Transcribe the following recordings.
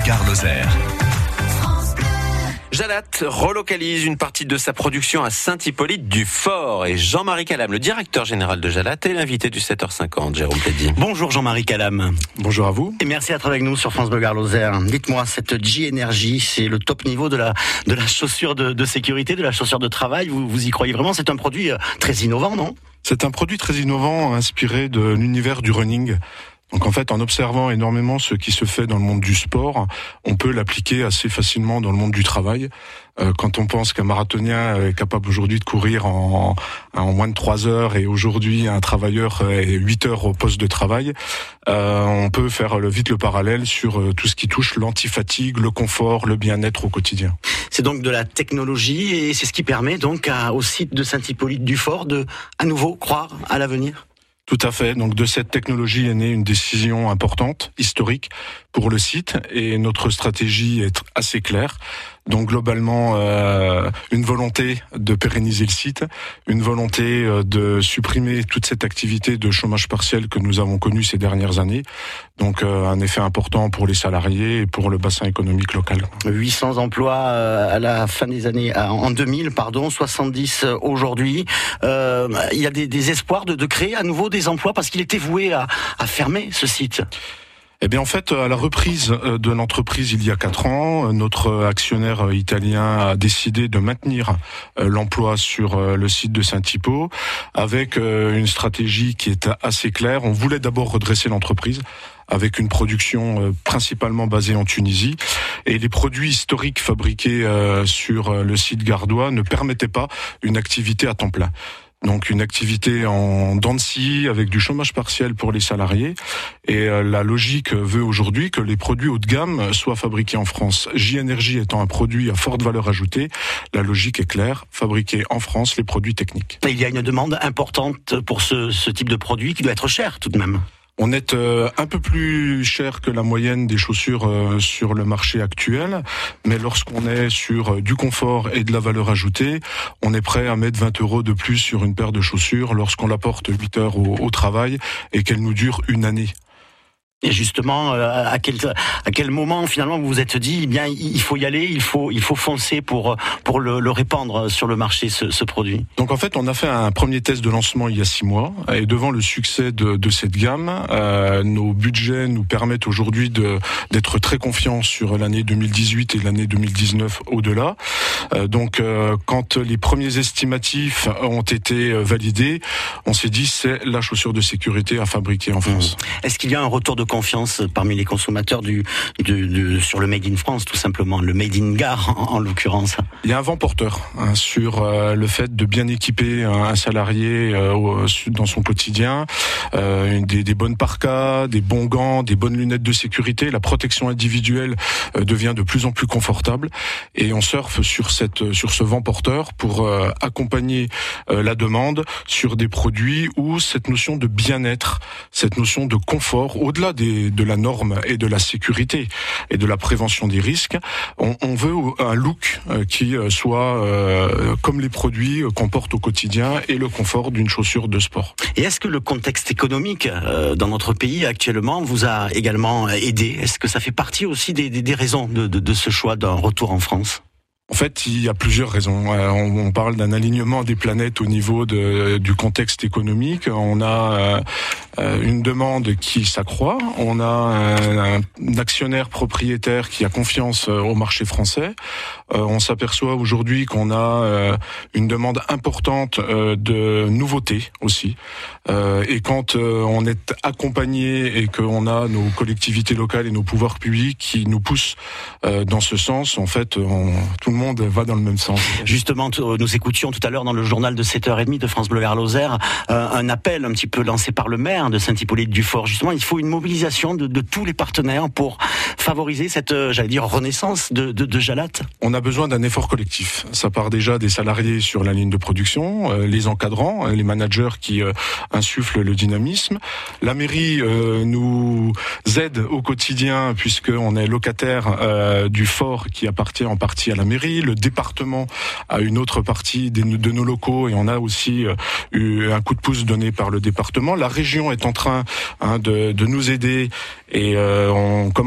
Gare-Lozère. Jalat relocalise une partie de sa production à Saint-Hippolyte-du-Fort et Jean-Marie Calam, le directeur général de Jalat, est l'invité du 7h50. Jérôme Pédy. Bonjour Jean-Marie Calam. Bonjour à vous. Et merci d'être avec nous sur France Bleu Gare-Lozère. Dites-moi, cette G-Energy, c'est le top niveau de la chaussure de sécurité, de la chaussure de travail. Vous y croyez vraiment? C'est un produit très innovant, non? C'est un produit très innovant, inspiré de l'univers du running. Donc en fait, en observant énormément ce qui se fait dans le monde du sport, on peut l'appliquer assez facilement dans le monde du travail. Quand on pense qu'un marathonien est capable aujourd'hui de courir en moins de 3 heures et aujourd'hui un travailleur est 8 heures au poste de travail, on peut faire vite le parallèle sur tout ce qui touche l'anti-fatigue, le confort, le bien-être au quotidien. C'est donc de la technologie et c'est ce qui permet donc au site de Saint-Hippolyte-du-Fort de à nouveau croire à l'avenir. Tout à fait. Donc de cette technologie est née une décision importante, historique pour le site, et notre stratégie est assez claire. Donc globalement, une volonté de pérenniser le site, une volonté de supprimer toute cette activité de chômage partiel que nous avons connue ces dernières années. Donc un effet important pour les salariés et pour le bassin économique local. 800 emplois à la fin des années, en 2000, 70 aujourd'hui. Il y a des espoirs de créer à nouveau des emplois parce qu'il était voué à fermer ce site. Eh bien, en fait, à la reprise de l'entreprise il y a 4 ans, notre actionnaire italien a décidé de maintenir l'emploi sur le site de Saint-Hippo avec une stratégie qui est assez claire. On voulait d'abord redresser l'entreprise avec une production principalement basée en Tunisie. Et les produits historiques fabriqués sur le site gardois ne permettaient pas une activité à temps plein. Donc une activité en dents de scie avec du chômage partiel pour les salariés. Et la logique veut aujourd'hui que les produits haut de gamme soient fabriqués en France. J-Energy étant un produit à forte valeur ajoutée, la logique est claire, fabriquer en France les produits techniques. Il y a une demande importante pour ce type de produit qui doit être cher tout de même. On est un peu plus cher que la moyenne des chaussures sur le marché actuel, mais lorsqu'on est sur du confort et de la valeur ajoutée, on est prêt à mettre 20 € de plus sur une paire de chaussures lorsqu'on la porte 8 heures au travail et qu'elle nous dure une année. Et justement, à quel moment finalement vous vous êtes dit, eh bien, il faut y aller, il faut foncer pour le répandre sur le marché ce produit. Donc en fait, on a fait un premier test de lancement il y a 6 mois, et devant le succès de cette gamme, nos budgets nous permettent aujourd'hui d'être très confiants sur l'année 2018 et l'année 2019 au-delà. Donc quand les premiers estimatifs ont été validés, on s'est dit c'est la chaussure de sécurité à fabriquer en France. Est-ce qu'il y a un retour de confiance parmi les consommateurs sur le Made in France, tout simplement, le Made in Gare en l'occurrence? Il y a un vent porteur sur le fait de bien équiper un salarié dans son quotidien, des bonnes parkas, des bons gants, des bonnes lunettes de sécurité. La protection individuelle devient de plus en plus confortable et on surfe sur ce vent porteur pour accompagner la demande sur des produits où cette notion de bien-être, cette notion de confort, au-delà de la norme et de la sécurité et de la prévention des risques, on veut un look qui soit comme les produits qu'on porte au quotidien et le confort d'une chaussure de sport. Et est-ce que le contexte économique dans notre pays actuellement vous a également aidé? Est-ce que ça fait partie aussi des raisons de ce choix d'un retour en France? En fait, il y a plusieurs raisons. On parle d'un alignement des planètes au niveau du contexte économique. On a une demande qui s'accroît. On a un actionnaire propriétaire qui a confiance au marché français. On s'aperçoit aujourd'hui qu'on a une demande importante de nouveautés aussi. Et quand on est accompagné et qu'on a nos collectivités locales et nos pouvoirs publics qui nous poussent dans ce sens, en fait, tout le monde va dans le même sens. Justement, nous écoutions tout à l'heure dans le journal de 7h30 de France Bleu Gare-Lozère un appel un petit peu lancé par le maire de Saint-Hippolyte-du-Fort. Justement, il faut une mobilisation de tous les partenaires pour favoriser cette, renaissance de Jalat. On a besoin d'un effort collectif. Ça part déjà des salariés sur la ligne de production, les encadrants, les managers qui insufflent le dynamisme. La mairie nous aide au quotidien puisqu'on est locataire du fort qui appartient en partie à la mairie. Le département a une autre partie de nos locaux et on a aussi eu un coup de pouce donné par le département. La région est en train de nous aider et on commence à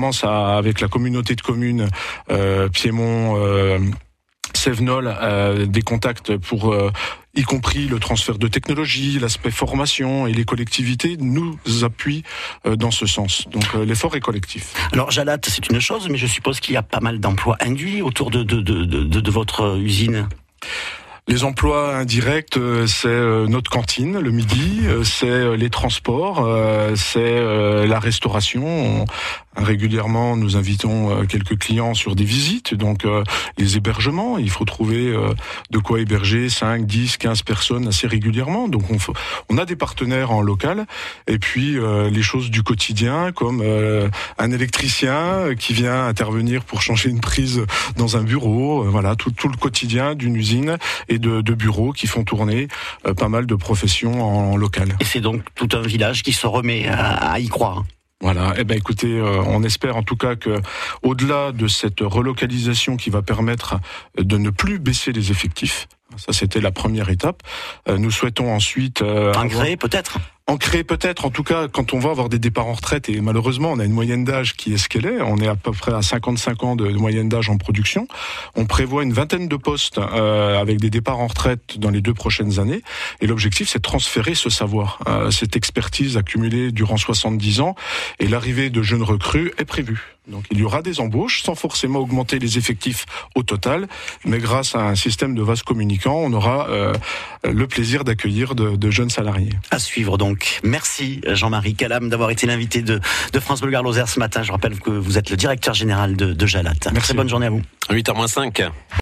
avec la communauté de communes Piémont Cévenol des contacts pour y compris le transfert de technologie, l'aspect formation, et les collectivités nous appuient dans ce sens. Donc l'effort est collectif. Alors Jalat, c'est une chose, mais je suppose qu'il y a pas mal d'emplois induits autour de votre usine. Les emplois indirects, c'est notre cantine le midi, c'est les transports, c'est la restauration. Régulièrement, nous invitons quelques clients sur des visites, donc les hébergements, il faut trouver de quoi héberger 5, 10, 15 personnes assez régulièrement. Donc on a des partenaires en local, et puis les choses du quotidien, comme un électricien qui vient intervenir pour changer une prise dans un bureau, voilà, tout le quotidien d'une usine et de bureaux qui font tourner pas mal de professions en local. Et c'est donc tout un village qui se remet à y croire. Voilà. Eh ben, écoutez, on espère en tout cas que, au-delà de cette relocalisation qui va permettre de ne plus baisser les effectifs, ça c'était la première étape. Nous souhaitons ensuite ancrer peut-être. Ancrer peut-être, en tout cas, quand on va avoir des départs en retraite, et malheureusement, on a une moyenne d'âge qui est ce qu'elle est, on est à peu près à 55 ans de moyenne d'âge en production, on prévoit une vingtaine de postes avec des départs en retraite dans les 2 prochaines années, et l'objectif, c'est de transférer ce savoir, cette expertise accumulée durant 70 ans, et l'arrivée de jeunes recrues est prévue. Donc il y aura des embauches, sans forcément augmenter les effectifs au total, mais grâce à un système de vases communicants, on aura le plaisir d'accueillir de jeunes salariés. À suivre donc. Merci Jean-Marie Calam d'avoir été l'invité de France Bleu Gard Lozère ce matin. Je rappelle que vous êtes le directeur général de Jalat. Merci. Très bonne journée à vous. 8h-5.